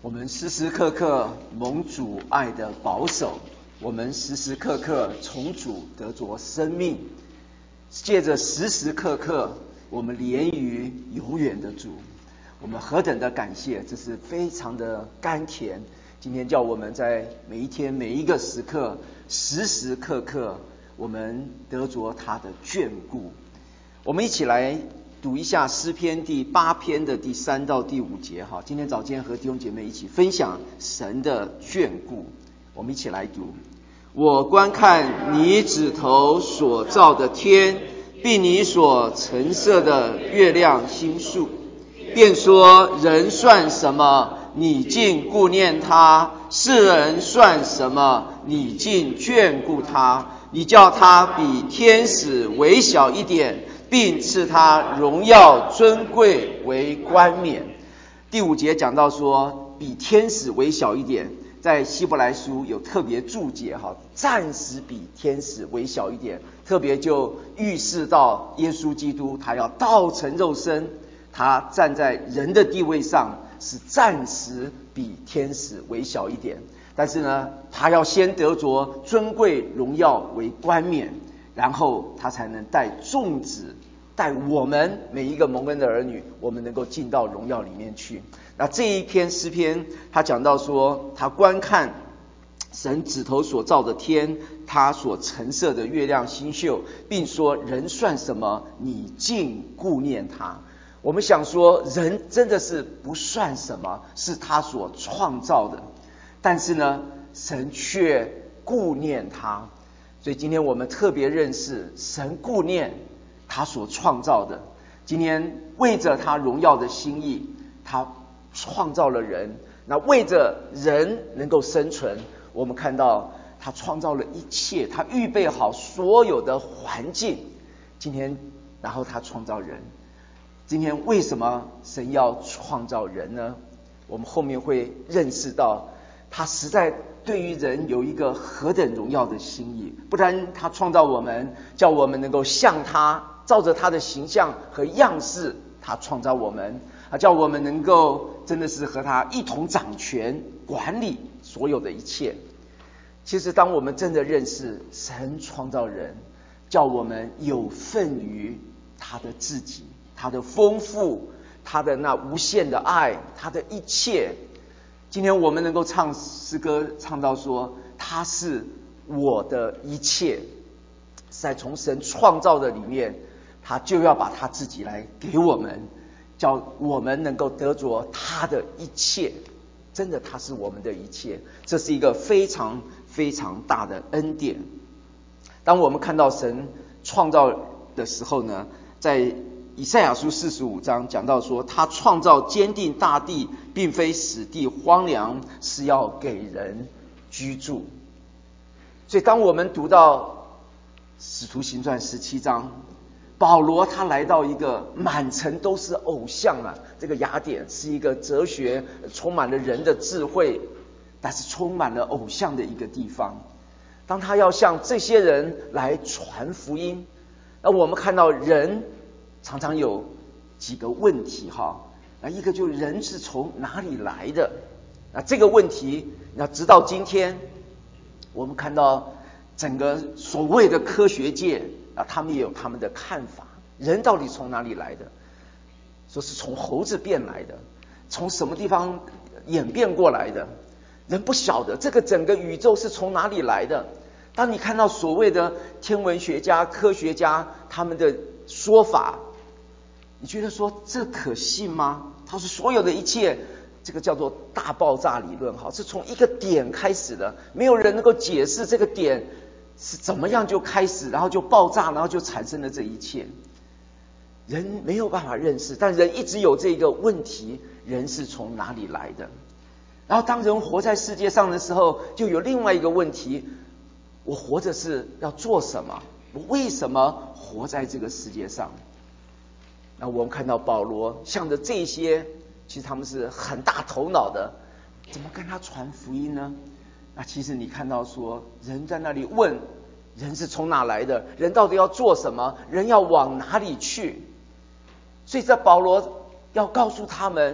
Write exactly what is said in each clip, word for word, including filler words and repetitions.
我们时时刻刻蒙主爱的保守，我们时时刻刻从主得着生命，借着时时刻刻我们连于永远的主，我们何等的感谢，这是非常的甘甜。今天叫我们在每一天每一个时刻时时刻刻我们得着他的眷顾。我们一起来读一下诗篇第八篇的第三到第五节哈。今天早间和弟兄姐妹一起分享神的眷顾，我们一起来读。我观看你指头所造的天，并你所陈设的月亮星宿，便说人算什么，你竟顾念他；世人算什么，你竟眷顾他。你叫他比天使微小一点，并赐他荣耀尊贵为冠冕。第五节讲到说比天使微小一点，在希伯来书有特别注解哈，暂时比天使微小一点，特别就预示到耶稣基督他要道成肉身，他站在人的地位上是暂时比天使微小一点，但是呢他要先得着尊贵荣耀为冠冕，然后他才能带众子，带我们每一个蒙恩的儿女，我们能够进到荣耀里面去。那这一篇诗篇他讲到说，他观看神指头所造的天，他所陈设的月亮星宿，并说人算什么，你竟顾念他。我们想说人真的是不算什么，是他所创造的，但是呢神却顾念他。所以今天我们特别认识神顾念他所创造的。今天为着他荣耀的心意，他创造了人，那为着人能够生存，我们看到他创造了一切，他预备好所有的环境。今天然后他创造人，今天为什么神要创造人呢？我们后面会认识到他实在对于人有一个何等荣耀的心意。不然他创造我们，叫我们能够像他，照着他的形象和样式，他创造我们，他叫我们能够真的是和他一同掌权管理所有的一切。其实当我们真的认识神创造人，叫我们有份于他的自己，他的丰富，他的那无限的爱，他的一切。今天我们能够唱诗歌唱到说他是我的一切，在从神创造的里面，他就要把他自己来给我们，叫我们能够得着他的一切。真的他是我们的一切，这是一个非常非常大的恩典。当我们看到神创造的时候呢，在以赛亚书四十五章讲到说，他创造坚定大地，并非使地荒凉，是要给人居住。所以当我们读到使徒行传十七章，保罗他来到一个满城都是偶像啊，这个雅典是一个哲学充满了人的智慧，但是充满了偶像的一个地方。当他要向这些人来传福音，那我们看到人常常有几个问题哈，那一个就是人是从哪里来的？那这个问题，那直到今天，我们看到整个所谓的科学界啊，他们也有他们的看法，人到底从哪里来的？说是从猴子变来的，从什么地方演变过来的？人不晓得这个整个宇宙是从哪里来的。当你看到所谓的天文学家、科学家他们的说法，你觉得说这可信吗？他说所有的一切，这个叫做大爆炸理论，好，是从一个点开始的，没有人能够解释这个点是怎么样就开始，然后就爆炸，然后就产生了这一切。人没有办法认识，但人一直有这个问题，人是从哪里来的？然后当人活在世界上的时候，就有另外一个问题，我活着是要做什么？我为什么活在这个世界上？那我们看到保罗向着这些，其实他们是很大头脑的，怎么跟他传福音呢？那其实你看到说，人在那里问，人是从哪来的？人到底要做什么？人要往哪里去？所以在保罗要告诉他们，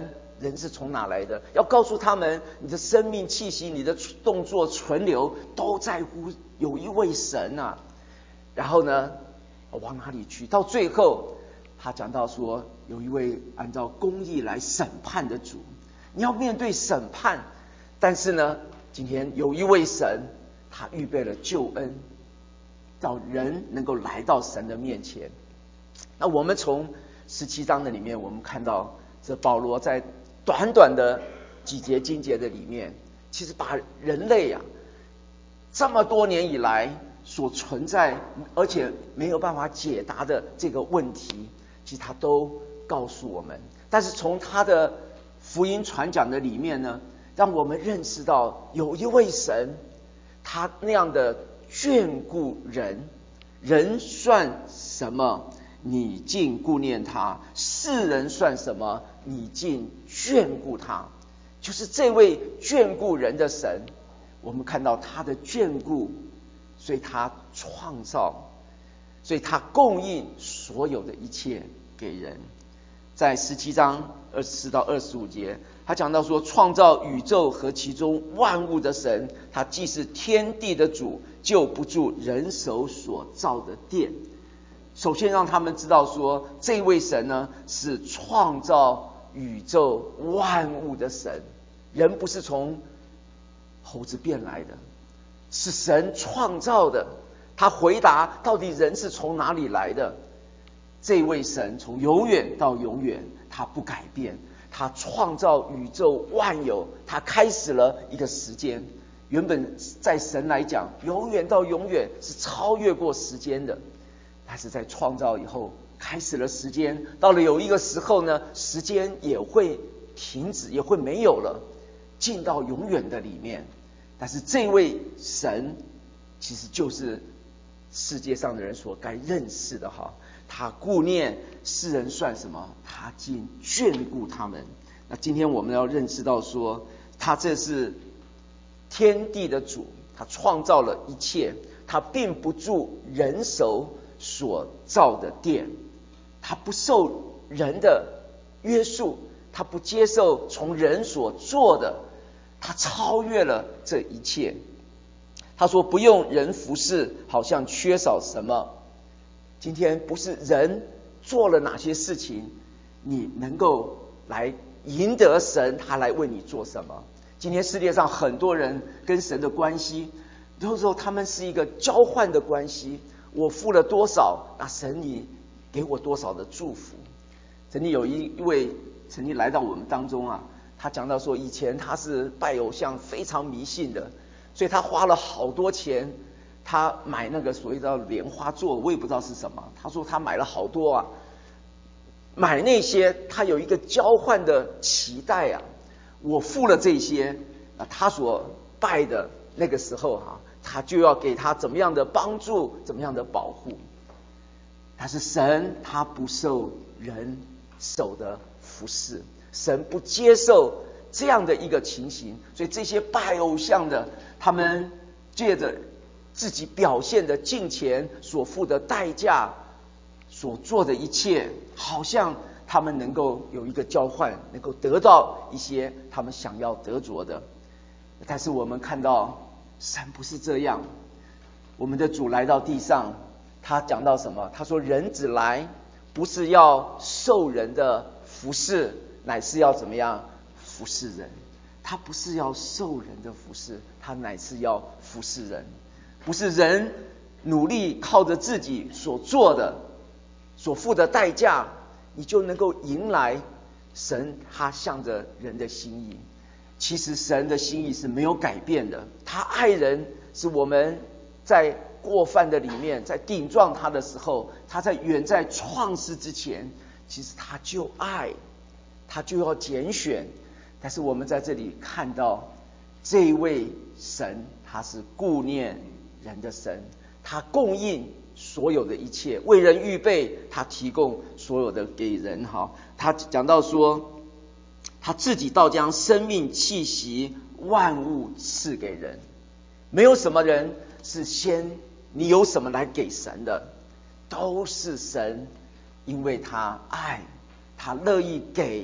人是从哪来的，要告诉他们你的生命气息、你的动作存留都在乎有一位神啊。然后呢，往哪里去？到最后他讲到说，有一位按照公义来审判的主，你要面对审判。但是呢，今天有一位神，他预备了救恩，让人能够来到神的面前。那我们从十七章的里面，我们看到这保罗在短短的几节经节的里面，其实把人类啊这么多年以来所存在而且没有办法解答的这个问题，其实他都告诉我们。但是从他的福音传讲的里面呢，让我们认识到有一位神，他那样的眷顾人，人算什么？你竟顾念他；世人算什么？你竟眷顾他。就是这位眷顾人的神，我们看到他的眷顾，所以他创造，所以他供应所有的一切给人。在十七章二十四到二十五节，他讲到说，创造宇宙和其中万物的神，他既是天地的主，就不住人手所造的殿。首先让他们知道说，这位神呢是创造宇宙万物的神，人不是从猴子变来的，是神创造的。他回答到底人是从哪里来的？这位神从永远到永远，他不改变，他创造宇宙万有，他开始了一个时间。原本在神来讲，永远到永远是超越过时间的，但是在创造以后开始了时间，到了有一个时候呢，时间也会停止，也会没有了，进到永远的里面。但是这位神其实就是世界上的人所该认识的哈，他顾念世人算什么？他竟眷顾他们。那今天我们要认识到说，他这是天地的主，他创造了一切，他并不住人手所造的殿，他不受人的约束，他不接受从人所做的，他超越了这一切。他说不用人服侍，好像缺少什么。今天不是人做了哪些事情，你能够来赢得神他来为你做什么。今天世界上很多人跟神的关系，有时候他们是一个交换的关系，我付了多少，那神你给我多少的祝福。曾经有一位曾经来到我们当中啊，他讲到说，以前他是拜偶像非常迷信的，所以他花了好多钱，他买那个所谓的莲花座，我也不知道是什么。他说他买了好多啊，买那些他有一个交换的期待啊，我付了这些，那他所拜的那个时候哈、啊，他就要给他怎么样的帮助，怎么样的保护。但是神他不受人手的服侍，神不接受这样的一个情形，所以这些拜偶像的，他们借着自己表现的金钱所付的代价，所做的一切，好像他们能够有一个交换，能够得到一些他们想要得着的。但是我们看到神不是这样，我们的主来到地上，他讲到什么？他说人子来不是要受人的服侍，乃是要怎么样服侍人。他不是要受人的服侍，他乃是要服侍人。不是人努力靠着自己所做的所付的代价，你就能够迎来神他向着人的心意。其实神的心意是没有改变的，他爱人，是我们在过犯的里面，在顶撞他的时候，他在远在创世之前，其实他就爱，他就要拣选。但是我们在这里看到这位神，他是顾念人的神，他供应所有的一切，为人预备，他提供所有的给人。好，他讲到说，他自己倒将生命气息万物赐给人。没有什么人是先你有什么来给神的，都是神因为他爱，他乐意给，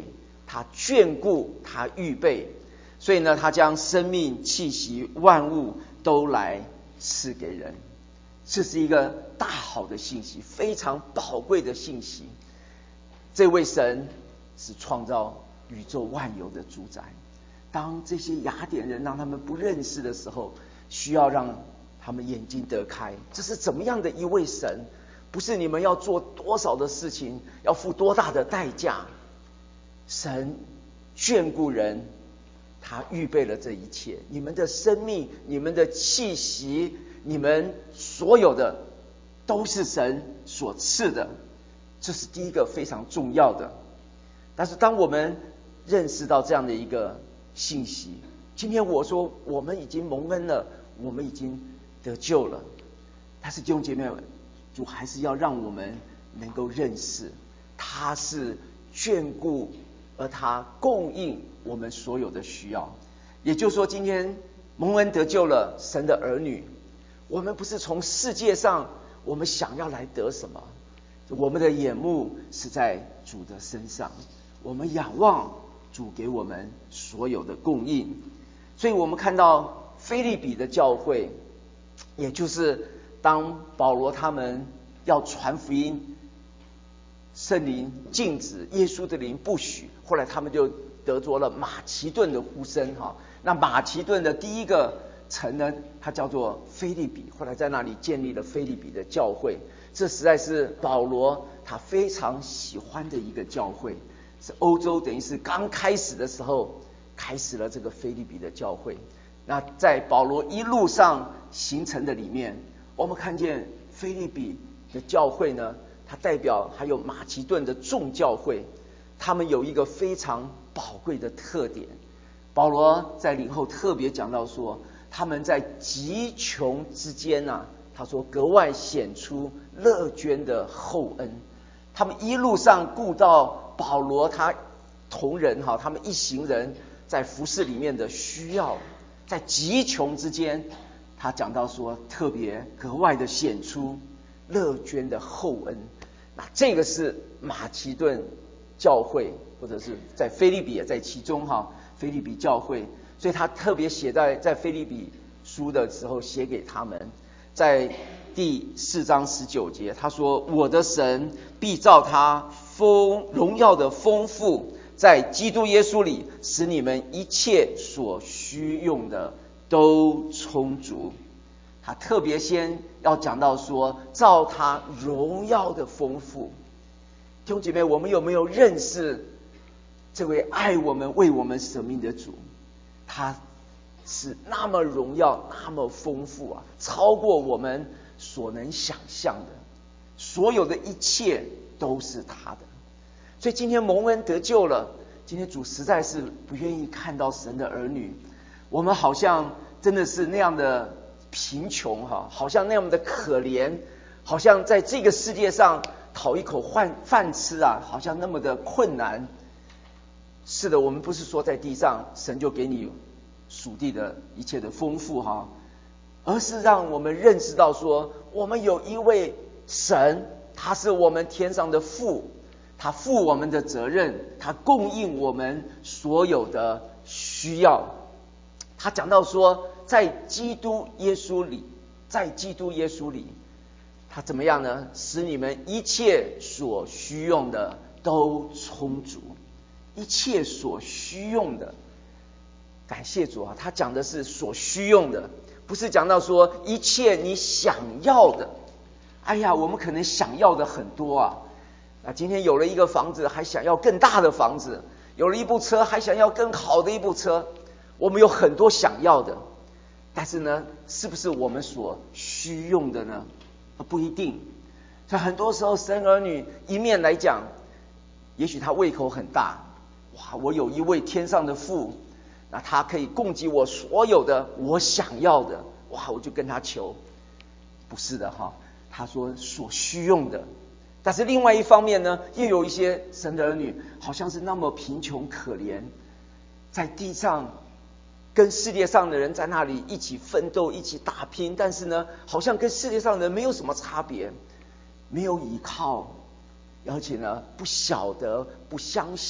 他眷顾，他预备，所以呢，他将生命气息万物都来赐给人。这是一个大好的信息，非常宝贵的信息。这位神是创造宇宙万有的主宰。当这些雅典人让他们不认识的时候，需要让他们眼睛得开。这是怎么样的一位神？不是你们要做多少的事情，要付多大的代价。神眷顾人，他预备了这一切。你们的生命，你们的气息，你们所有的都是神所赐的，这是第一个非常重要的。但是当我们认识到这样的一个信息，今天我说我们已经蒙恩了，我们已经得救了，但是弟兄姐妹们，主还是要让我们能够认识他是眷顾，而他供应我们所有的需要。也就是说，今天蒙恩得救了，神的儿女，我们不是从世界上我们想要来得什么，我们的眼目是在主的身上，我们仰望主给我们所有的供应。所以我们看到腓立比的教会，也就是当保罗他们要传福音，圣灵禁止，耶稣的灵不许，后来他们就得着了马其顿的呼声。那马其顿的第一个城呢，它叫做腓立比，后来在那里建立了腓立比的教会。这实在是保罗他非常喜欢的一个教会，是欧洲等于是刚开始的时候开始了这个腓立比的教会。那在保罗一路上行程的里面，我们看见腓立比的教会呢，它代表还有马其顿的众教会，他们有一个非常宝贵的特点。保罗在领后特别讲到说，他们在极穷之间啊，他说格外显出乐捐的厚恩。他们一路上顾到保罗他同人哈，他们一行人在服事里面的需要，在极穷之间，他讲到说特别格外的显出乐捐的厚恩。那这个是马其顿教会，或者是在腓立比也在其中哈，腓立比教会，所以他特别写在在腓立比书的时候写给他们，在第四章十九节，他说：“我的神必照他丰荣耀的丰富，在基督耶稣里，使你们一切所需用的都充足。”他特别先要讲到说，照他荣耀的丰富。弟兄姐妹，我们有没有认识这位爱我们、为我们舍命的主？他是那么荣耀，那么丰富啊，超过我们所能想象的，所有的一切都是他的。所以今天蒙恩得救了，今天主实在是不愿意看到神的儿女，我们好像真的是那样的贫穷哈，好像那么的可怜，好像在这个世界上讨一口饭饭吃啊，好像那么的困难。是的，我们不是说在地上神就给你属地的一切的丰富哈，而是让我们认识到说，我们有一位神，他是我们天上的父，他负我们的责任，他供应我们所有的需要。他讲到说，在基督耶稣里，在基督耶稣里，他怎么样呢？使你们一切所需用的都充足。一切所需用的，感谢主啊！他讲的是所需用的，不是讲到说一切你想要的。哎呀，我们可能想要的很多啊，啊，今天有了一个房子，还想要更大的房子；有了一部车，还想要更好的一部车。我们有很多想要的，但是呢，是不是我们所需用的呢？不一定。所以很多时候，神儿女一面来讲，也许他胃口很大。哇！我有一位天上的父，那他可以供给我所有的我想要的。哇！我就跟他求，不是的哈。他说所需用的，但是另外一方面呢，又有一些神的儿女，好像是那么贫穷可怜，在地上跟世界上的人在那里一起奋斗，一起打拼，但是呢，好像跟世界上的人没有什么差别，没有依靠，而且呢，不晓得，不相信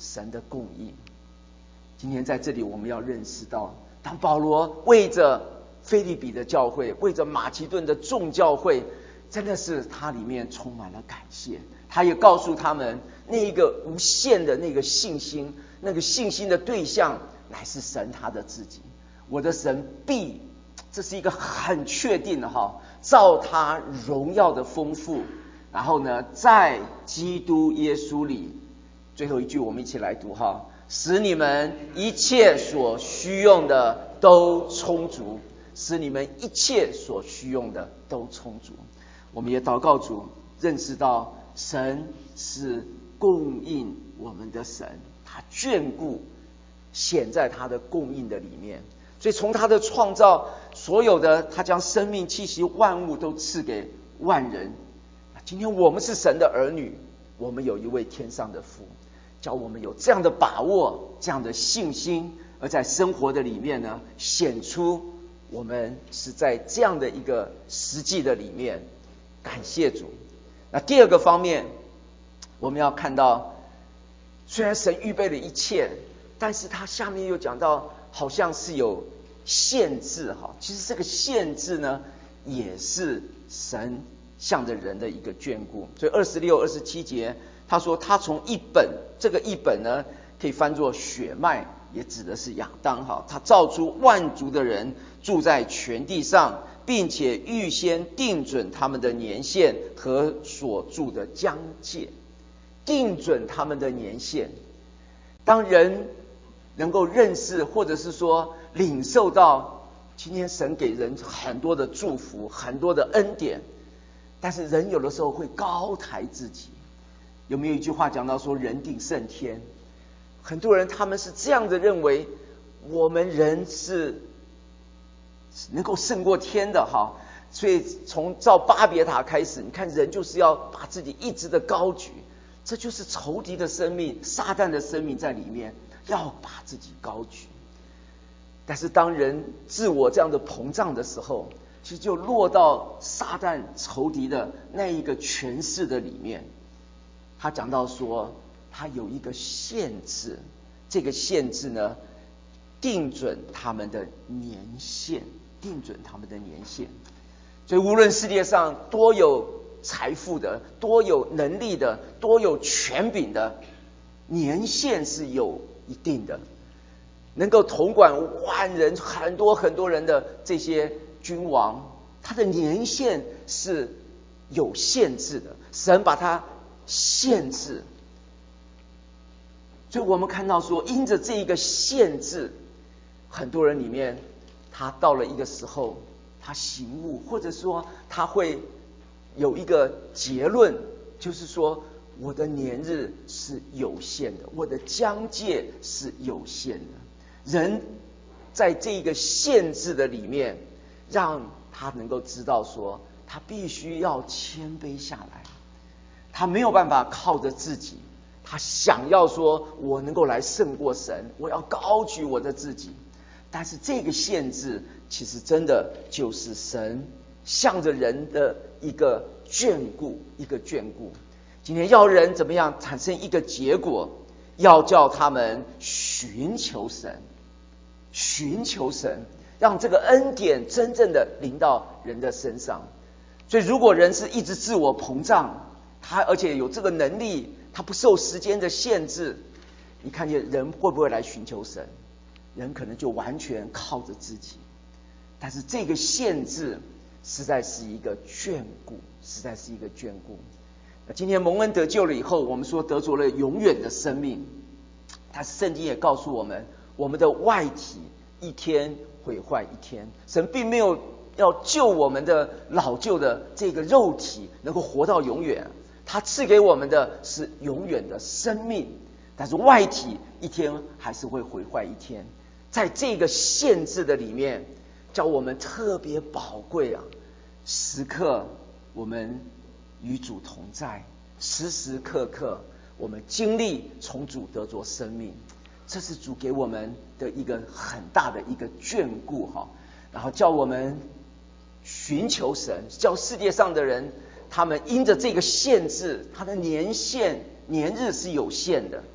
神的供应。今天在这里我们要认识到，当保罗为着腓立比的教会，为着马其顿的众教会，真的是他里面充满了感谢。他也告诉他们，那一个无限的那个信心，那个信心的对象乃是神他的自己。我的神必，这是一个很确定的哈，照他荣耀的丰富，然后呢，在基督耶稣里，最后一句我们一起来读哈，使你们一切所需用的都充足，使你们一切所需用的都充足。我们也祷告主，认识到神是供应我们的神，他眷顾显在他的供应的里面。所以从他的创造，所有的他将生命气息万物都赐给万人。今天我们是神的儿女，我们有一位天上的父，叫我们有这样的把握，这样的信心，而在生活的里面呢，显出我们是在这样的一个实际的里面。感谢主。那第二个方面，我们要看到，虽然神预备了一切，但是他下面又讲到好像是有限制哈。其实这个限制呢，也是神向着人的一个眷顾。所以二十六、二十七节，他说他从一本，这个一本呢，可以翻作血脉，也指的是亚当哈。他造出万族的人住在全地上，并且预先定准他们的年限和所住的疆界，定准他们的年限。当人能够认识，或者是说领受到今天神给人很多的祝福，很多的恩典，但是人有的时候会高抬自己。有没有一句话讲到说人定胜天？很多人他们是这样的认为，我们人是能够胜过天的哈。所以从造巴别塔开始，你看人就是要把自己一直的高举，这就是仇敌的生命，撒旦的生命在里面，要把自己高举。但是当人自我这样的膨胀的时候，其实就落到撒旦仇敌的那一个权势的里面。他讲到说，他有一个限制，这个限制呢，定准他们的年限，定准他们的年限。所以无论世界上多有财富的，多有能力的，多有权柄的，年限是有一定的。能够统管万人，很多很多人的这些君王，他的年限是有限制的，神把它限制。所以我们看到说，因着这一个限制，很多人里面他到了一个时候，他醒悟，或者说他会有一个结论，就是说我的年日是有限的，我的疆界是有限的。人在这个限制的里面，让他能够知道说，他必须要谦卑下来，他没有办法靠着自己，他想要说我能够来胜过神，我要高举我的自己。但是这个限制其实真的就是神向着人的一个眷顾，一个眷顾。今天要人怎么样产生一个结果，要叫他们寻求神，寻求神，让这个恩典真正的临到人的身上。所以如果人是一直自我膨胀，他而且有这个能力，他不受时间的限制，你看见人会不会来寻求神？人可能就完全靠着自己。但是这个限制实在是一个眷顾，实在是一个眷顾。那今天蒙恩得救了以后，我们说得着了永远的生命，但是圣经也告诉我们，我们的外体一天毁坏一天，神并没有要救我们的老旧的这个肉体能够活到永远，他赐给我们的是永远的生命，但是外体一天还是会毁坏一天。在这个限制的里面，叫我们特别宝贵啊！时刻我们与主同在，时时刻刻我们经历从主得着生命，这是主给我们的一个很大的一个眷顾哈。然后叫我们寻求神，叫世界上的人，他们因着这个限制，他的年限年日是有限的，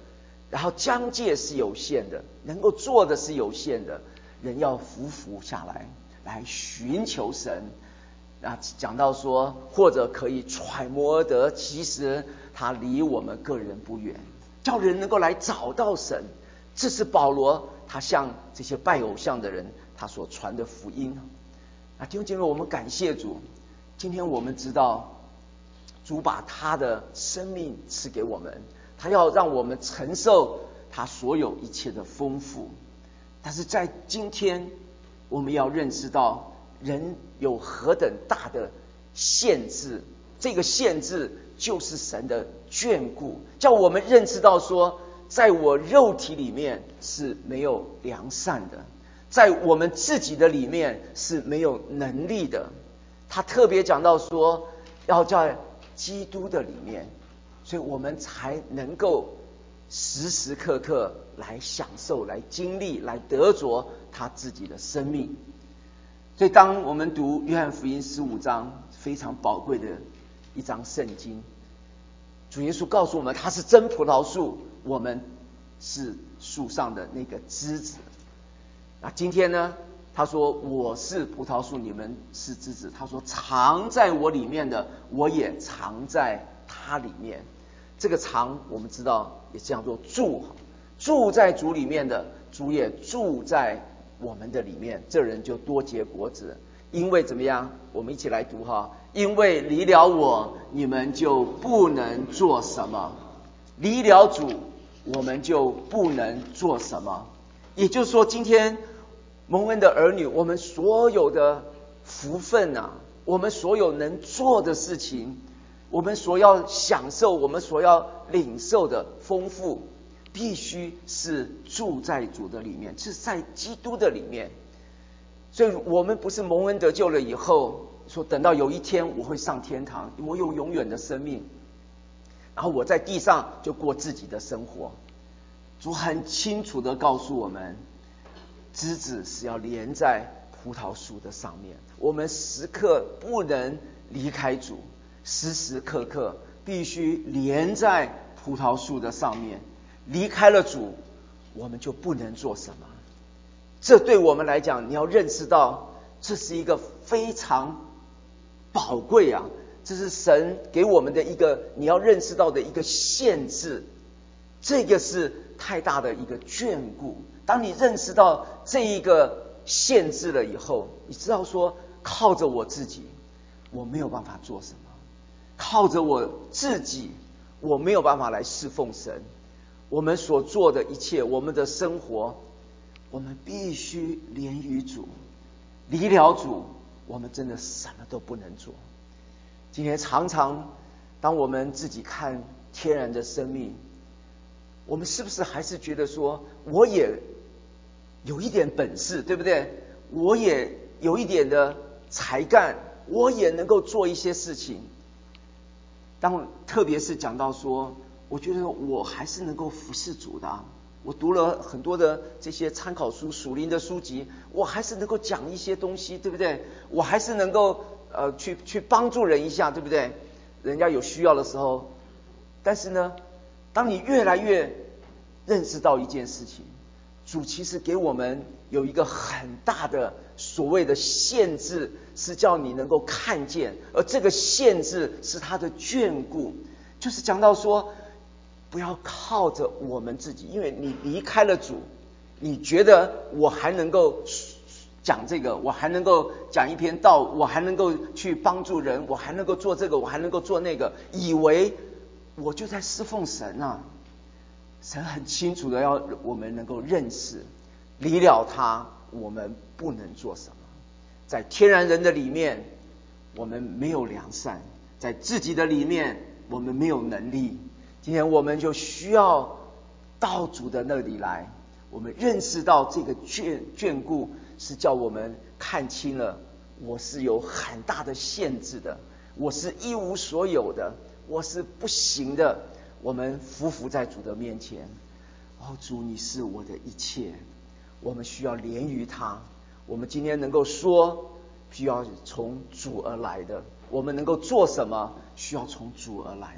然后疆界是有限的，能够做的是有限的，人要匍匐下来，来寻求神。那讲到说，或者可以揣摩得，其实他离我们个人不远，叫人能够来找到神。这是保罗他向这些拜偶像的人他所传的福音。那弟兄姐妹，我们感谢主，今天我们知道主把他的生命赐给我们，他要让我们承受他所有一切的丰富。但是在今天我们要认识到人有何等大的限制，这个限制就是神的眷顾，叫我们认识到说，在我肉体里面是没有良善的，在我们自己的里面是没有能力的。他特别讲到说，要在基督的里面，所以我们才能够时时刻刻来享受、来经历、来得着他自己的生命。所以当我们读约翰福音十五章，非常宝贵的一章圣经，主耶稣告诉我们他是真葡萄树，我们是树上的那个枝子。那今天呢，他说我是葡萄树，你们是枝子。他说藏在我里面的，我也藏在他里面。这个藏我们知道也叫做住，住在主里面的，主也住在我们的里面，这人就多结果子。因为怎么样？我们一起来读哈。因为离了我，你们就不能做什么；离了主，我们就不能做什么。也就是说，今天蒙恩的儿女，我们所有的福分啊，我们所有能做的事情，我们所要享受，我们所要领受的丰富，必须是住在主的里面，是在基督的里面。所以我们不是蒙恩得救了以后说等到有一天我会上天堂，我有永远的生命，然后我在地上就过自己的生活。主很清楚地告诉我们，枝子是要连在葡萄树的上面，我们时刻不能离开主，时时刻刻必须连在葡萄树的上面。离开了主，我们就不能做什么。这对我们来讲，你要认识到，这是一个非常宝贵啊，这是神给我们的一个你要认识到的一个限制。这个是太大的一个眷顾。当你认识到这一个限制了以后，你知道说，靠着我自己我没有办法做什么，靠着我自己我没有办法来侍奉神。我们所做的一切，我们的生活，我们必须连于主，离了主，我们真的什么都不能做。今天常常当我们自己看天然的生命，我们是不是还是觉得说，我也有一点本事，对不对？我也有一点的才干，我也能够做一些事情。当特别是讲到说，我觉得我还是能够服侍主的啊，我读了很多的这些参考书、属灵的书籍，我还是能够讲一些东西，对不对？我还是能够呃去去帮助人一下，对不对？人家有需要的时候。但是呢，当你越来越认识到一件事情，主其实给我们有一个很大的所谓的限制，是叫你能够看见，而这个限制是他的眷顾，就是讲到说，不要靠着我们自己，因为你离开了主，你觉得我还能够讲这个，我还能够讲一篇道，我还能够去帮助人，我还能够做这个，我还能够做那个，以为我就在侍奉神啊。神很清楚的要我们能够认识，离了他我们不能做什么。在天然人的里面我们没有良善，在自己的里面我们没有能力。今天我们就需要到主的那里来，我们认识到这个眷眷顾是叫我们看清了，我是有很大的限制的，我是一无所有的，我是不行的。我们匍匐在主的面前，哦，主你是我的一切，我们需要连于他。我们今天能够说，需要从主而来的，我们能够做什么，需要从主而来的。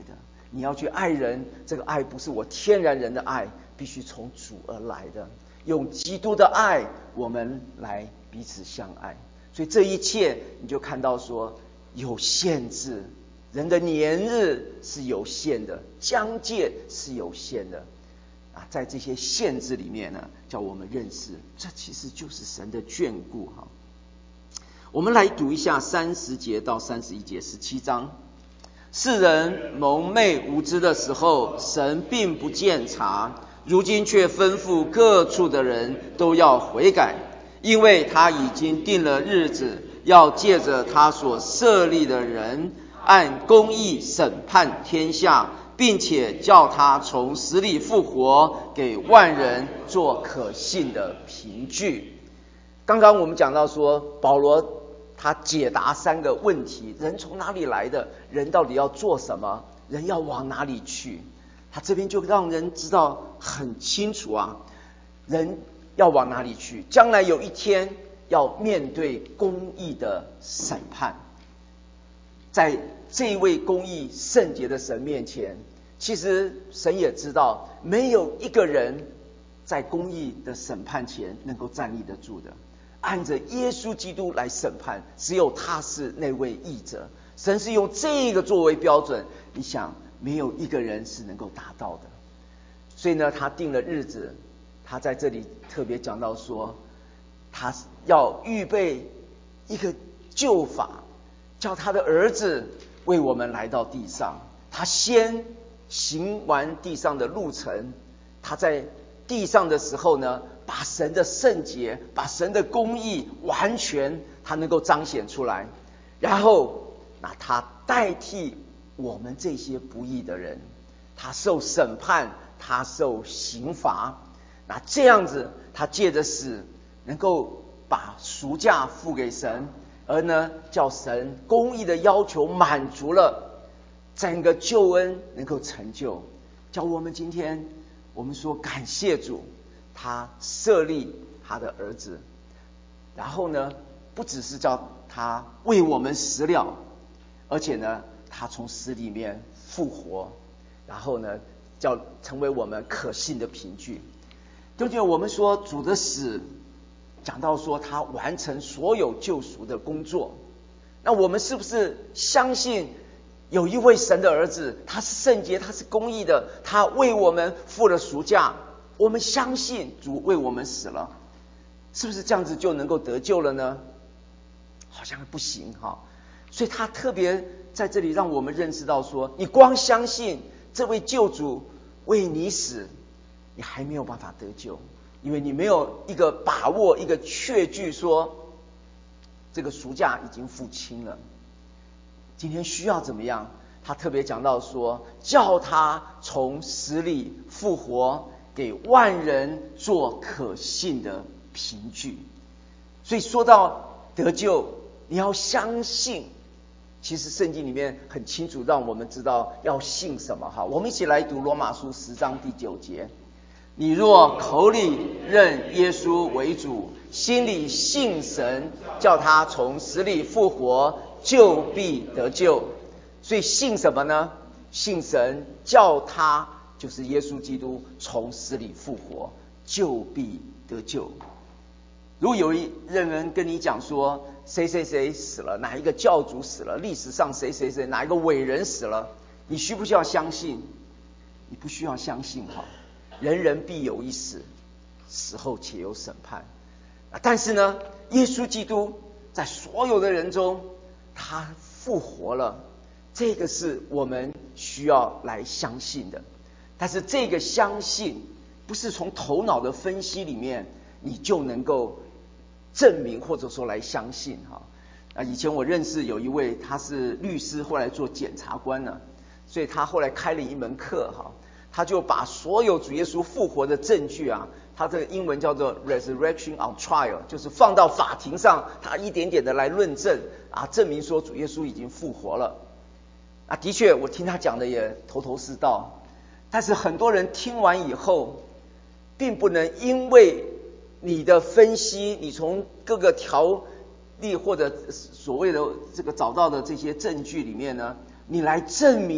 你要去爱人，这个爱不是我天然人的爱，必须从主而来的，用基督的爱我们来彼此相爱。所以这一切你就看到说有限制，人的年日是有限的，疆界是有限的啊，在这些限制里面呢，叫我们认识，这其实就是神的眷顾哈。我们来读一下三十节到三十一节，十七章。世人蒙昧无知的时候，神并不鉴察，如今却吩咐各处的人都要悔改，因为他已经定了日子，要借着他所设立的人，按公义审判天下，并且叫他从死里复活，给万人做可信的凭据。刚刚我们讲到说，保罗他解答三个问题：人从哪里来的？人到底要做什么？人要往哪里去？他这边就让人知道很清楚啊，人要往哪里去？将来有一天要面对公义的审判，在这位公义圣洁的神面前，其实神也知道，没有一个人在公义的审判前能够站立得住的。按着耶稣基督来审判，只有他是那位义者。神是用这个作为标准，你想没有一个人是能够达到的。所以呢，他定了日子，他在这里特别讲到说，他要预备一个救法，叫他的儿子为我们来到地上。他先行完地上的路程，他在地上的时候呢，把神的圣洁，把神的公义完全他能够彰显出来，然后那他代替我们这些不义的人，他受审判，他受刑罚。那这样子他借着死能够把赎价付给神，而呢叫神公义的要求满足了，整个救恩能够成就，叫我们今天我们说感谢主，他设立他的儿子，然后呢不只是叫他为我们死了，而且呢他从死里面复活，然后呢叫成为我们可信的凭据。对不对？我们说主的死讲到说他完成所有救赎的工作，那我们是不是相信有一位神的儿子，他是圣洁，他是公义的，他为我们付了赎价，我们相信主为我们死了，是不是这样子就能够得救了呢？好像不行哈。所以他特别在这里让我们认识到说，你光相信这位救主为你死，你还没有办法得救，因为你没有一个把握，一个确据说这个赎价已经付清了。今天需要怎么样？他特别讲到说，叫他从死里复活，给万人做可信的凭据。所以说到得救，你要相信，其实圣经里面很清楚让我们知道要信什么哈。我们一起来读罗马书十章第九节：你若口里认耶稣为主，心里信神，叫他从死里复活，就必得救。所以信什么呢？信神叫他，就是耶稣基督从死里复活，就必得救。如果有一人跟你讲说谁谁谁死了，哪一个教主死了，历史上谁谁谁哪一个伟人死了，你需不需要相信？你不需要相信哈。人人必有一死，死后且有审判。但是呢，耶稣基督在所有的人中，他复活了，这个是我们需要来相信的。但是这个相信不是从头脑的分析里面你就能够证明或者说来相信哈。啊，以前我认识有一位，他是律师，后来做检察官呢，所以他后来开了一门课哈，他就把所有主耶稣复活的证据啊，他这个英文叫做 resurrection on trial， 就是放到法庭上，他一点点的来论证啊，证明说主耶稣已经复活了。啊，的确我听他讲的也头头是道，但是很多人听完以后，并不能因为你的分析，你从各个条例或者所谓的这个找到的这些证据里面呢，你来证明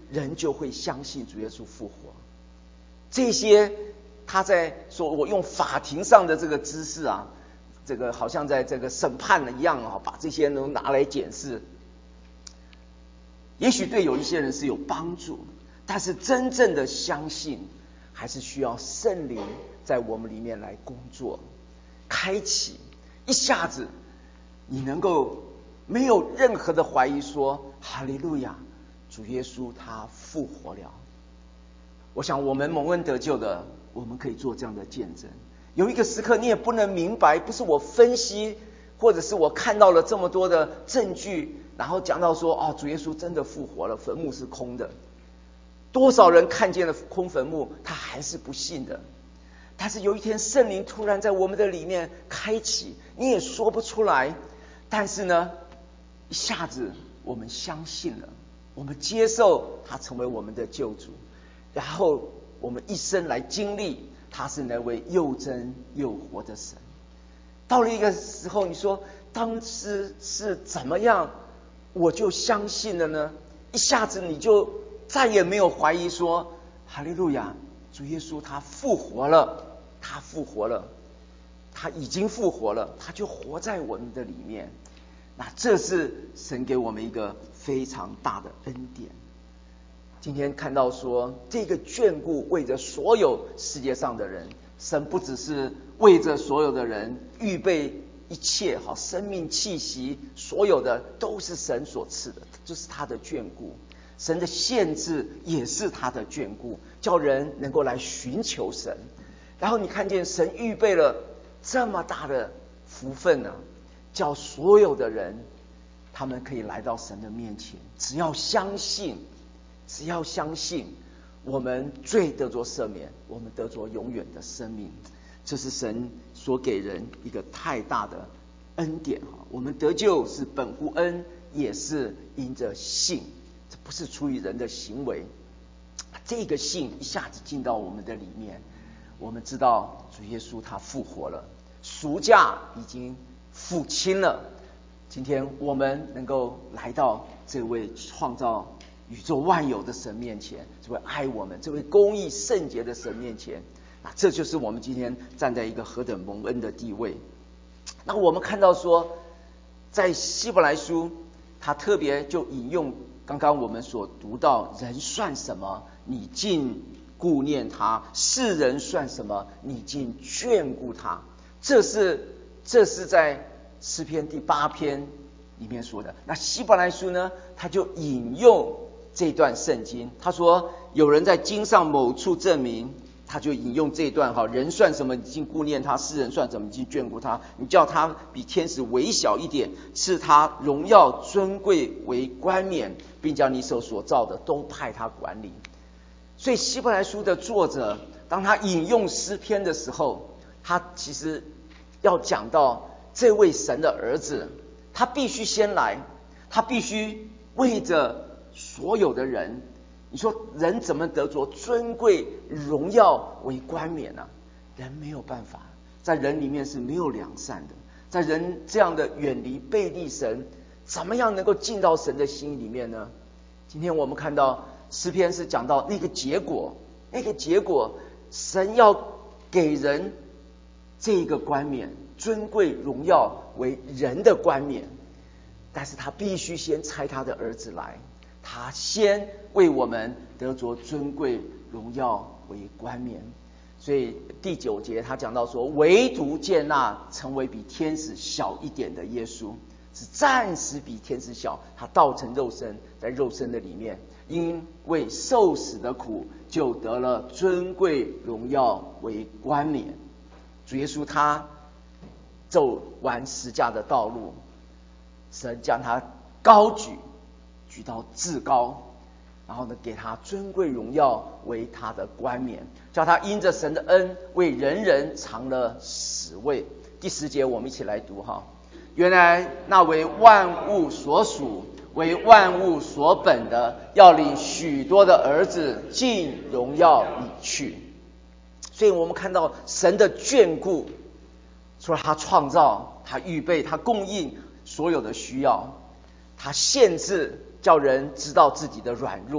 人就会相信主耶稣复活。这些他在说我用法庭上的这个知识啊，这个好像在这个审判一样啊，把这些都拿来检视，也许对有一些人是有帮助，但是真正的相信还是需要圣灵在我们里面来工作，开启，一下子你能够没有任何的怀疑说哈利路亚，主耶稣他复活了。我想我们蒙恩得救的，我们可以做这样的见证。有一个时刻你也不能明白，不是我分析或者是我看到了这么多的证据，然后讲到说哦，主耶稣真的复活了，坟墓是空的。多少人看见了空坟墓，他还是不信的。但是有一天圣灵突然在我们的里面开启，你也说不出来，但是呢一下子我们相信了，我们接受他成为我们的救主，然后我们一生来经历他是那位又真又活的神。到了一个时候，你说当时是怎么样我就相信了呢？一下子你就再也没有怀疑说哈利路亚，主耶稣他复活了，他复活了，他已经复活了，他就活在我们的里面。那这是神给我们一个非常大的恩典。今天看到说这个眷顾为着所有世界上的人，神不只是为着所有的人预备一切好生命气息，所有的都是神所赐的，这是他的眷顾。神的限制也是他的眷顾，叫人能够来寻求神。然后你看见神预备了这么大的福分呢、啊，叫所有的人他们可以来到神的面前，只要相信，只要相信，我们罪得着赦免，我们得着永远的生命。这是神所给人一个太大的恩典。我们得救是本乎恩，也是因着信，这不是出于人的行为。这个信一下子进到我们的里面，我们知道主耶稣他复活了，赎价已经付清了。今天我们能够来到这位创造宇宙万有的神面前，这位爱我们、这位公义圣洁的神面前，那这就是我们今天站在一个何等蒙恩的地位。那我们看到说，在希伯来书，他特别就引用刚刚我们所读到，人算什么，你竟顾念他；世人算什么，你竟眷顾他。这是这是在诗篇第八篇里面说的。那希伯来书呢，他就引用这段圣经，他说有人在经上某处证明，他就引用这段哈，人算什么，你竟顾念他；世人算什么，你竟眷顾他。你叫他比天使微小一点，赐他荣耀尊贵为冠冕，并将你手所造的都派他管理。所以希伯来书的作者，当他引用诗篇的时候，他其实要讲到这位神的儿子，他必须先来，他必须为着所有的人。你说人怎么得着尊贵荣耀为冠冕呢、啊？人没有办法，在人里面是没有良善的，在人这样的远离背逆神，怎么样能够进到神的心里面呢？今天我们看到诗篇是讲到那个结果，那个结果神要给人这个冠冕，尊贵荣耀为人的冠冕，但是他必须先差他的儿子来，他先为我们得着尊贵荣耀为冠冕。所以第九节他讲到说，唯独见那成为比天使小一点的耶稣，是暂时比天使小，他道成肉身，在肉身的里面因为受死的苦，就得了尊贵荣耀为冠冕。主耶稣他走完十架的道路，神将他高举，举到至高，然后呢，给他尊贵荣耀为他的冠冕，叫他因着神的恩为人人尝了死味。第十节我们一起来读哈。原来那为万物所属，为万物所本的，要领许多的儿子进荣耀里去。所以我们看到神的眷顾，除了他创造，他预备，他供应所有的需要，他限制叫人知道自己的软弱，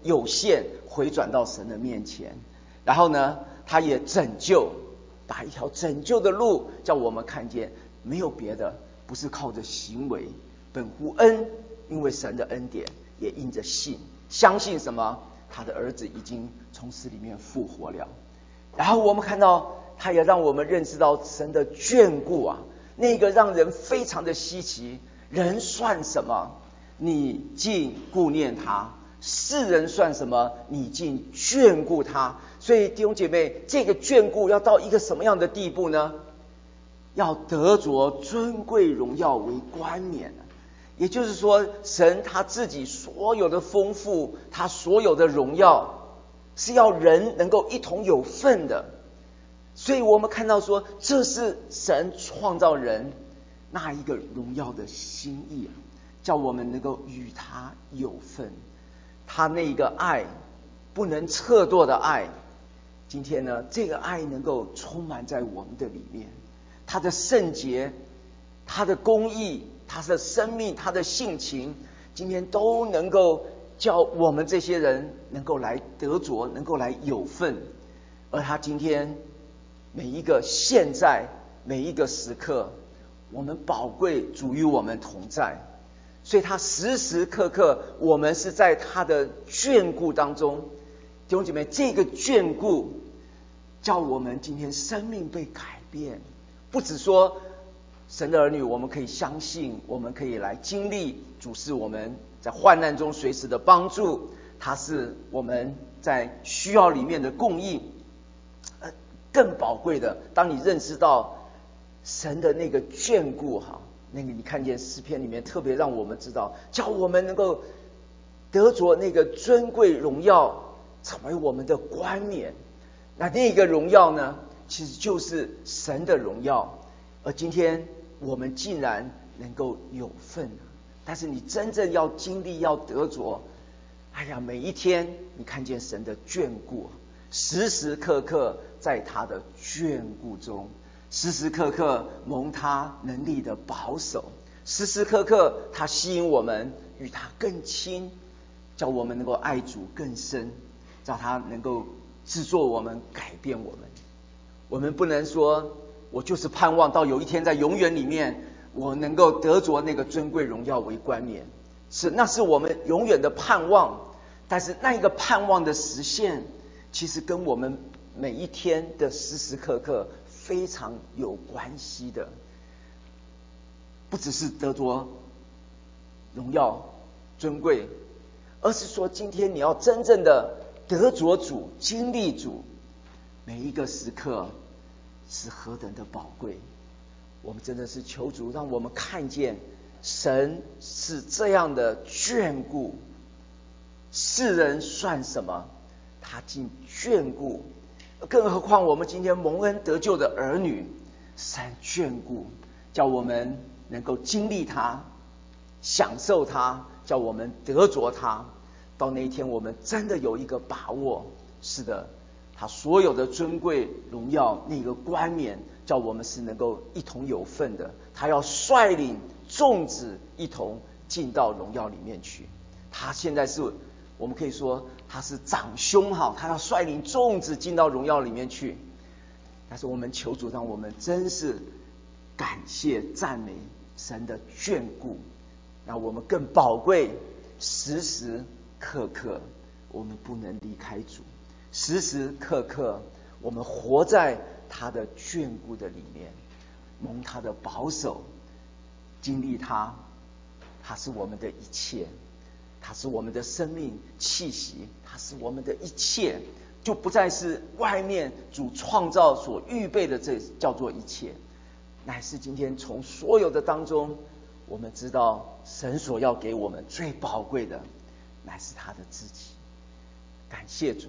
有限回转到神的面前，然后呢，他也拯救，把一条拯救的路叫我们看见，没有别的，不是靠着行为，本乎恩，因为神的恩典，也因着信，相信什么？他的儿子已经从死里面复活了。然后我们看到，他也让我们认识到神的眷顾啊，那个让人非常的稀奇。人算什么？你竟顾念他；世人算什么？你竟眷顾他。所以弟兄姐妹，这个眷顾要到一个什么样的地步呢？要得着尊贵荣耀为冠冕。也就是说，神他自己所有的丰富，他所有的荣耀，是要人能够一同有份的。所以我们看到说，这是神创造人那一个荣耀的心意啊，叫我们能够与他有份。他那个爱不能测度的爱，今天呢，这个爱能够充满在我们的里面。他的圣洁，他的公义，他的生命，他的性情，今天都能够叫我们这些人能够来得着，能够来有份。而他今天每一个现在，每一个时刻，我们宝贵主与我们同在，所以他时时刻刻我们是在他的眷顾当中。弟兄姐妹，这个眷顾叫我们今天生命被改变，不只说神的儿女我们可以相信，我们可以来经历主是我们在患难中随时的帮助，他是我们在需要里面的供应。呃，更宝贵的，当你认识到神的那个眷顾哈，那个你看见诗篇里面特别让我们知道，叫我们能够得着那个尊贵荣耀，成为我们的冠冕。那那个荣耀呢，其实就是神的荣耀。而今天我们竟然能够有份，但是你真正要经历，要得着，哎呀，每一天你看见神的眷顾，时时刻刻在他的眷顾中，时时刻刻蒙他能力的保守，时时刻刻他吸引我们与他更亲，叫我们能够爱主更深，叫他能够制作我们，改变我们。我们不能说我就是盼望到有一天在永远里面我能够得着那个尊贵荣耀为冠冕，是那是我们永远的盼望。但是那一个盼望的实现，其实跟我们每一天的时时刻刻非常有关系的。不只是得着荣耀尊贵，而是说今天你要真正的得着主，经历主，每一个时刻是何等的宝贵。我们真的是求主让我们看见神是这样的眷顾，世人算什么？他竟眷顾。更何况我们今天蒙恩得救的儿女，神眷顾，叫我们能够经历他，享受他，叫我们得着他。到那一天我们真的有一个把握，是的，他所有的尊贵荣耀那个冠冕，叫我们是能够一同有份的。他要率领众子一同进到荣耀里面去。他现在是我们可以说他是长兄哈，他要率领众子进到荣耀里面去。但是我们求主让我们真是感谢赞美神的眷顾，让我们更宝贵，时时刻刻我们不能离开主，时时刻刻我们活在他的眷顾的里面，蒙他的保守，经历他，他是我们的一切，他是我们的生命气息，他是我们的一切，就不再是外面主创造所预备的，这叫做一切，乃是今天从所有的当中，我们知道神所要给我们最宝贵的，乃是他的自己。感谢主。